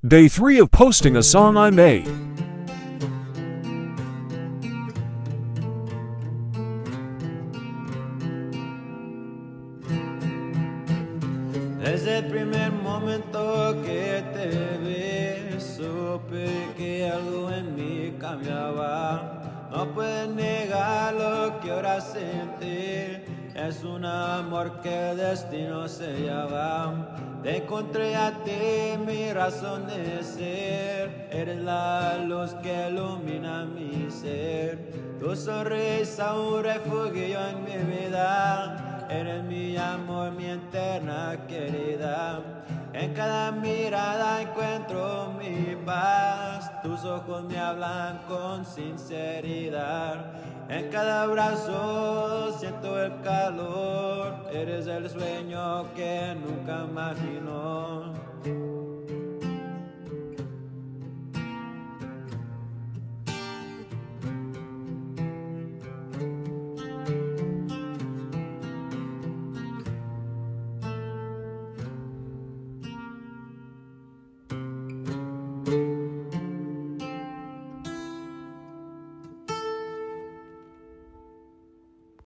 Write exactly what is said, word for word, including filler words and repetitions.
Day three of posting a song I made. Desde el primer momento que te vi, supe que algo en mí cambiaba. No puedes negar lo que ahora sentí. Es un amor que el destino se llama. Te encontré a ti, mi razón de ser. Eres la luz que ilumina mi ser. Tu sonrisa, un refugio en mi vida. Eres mi amor, mi eterna querida. En cada mirada encuentro mi paz. Tus ojos me hablan con sinceridad. En cada abrazo siento el calor. Eres el sueño que nunca imaginó.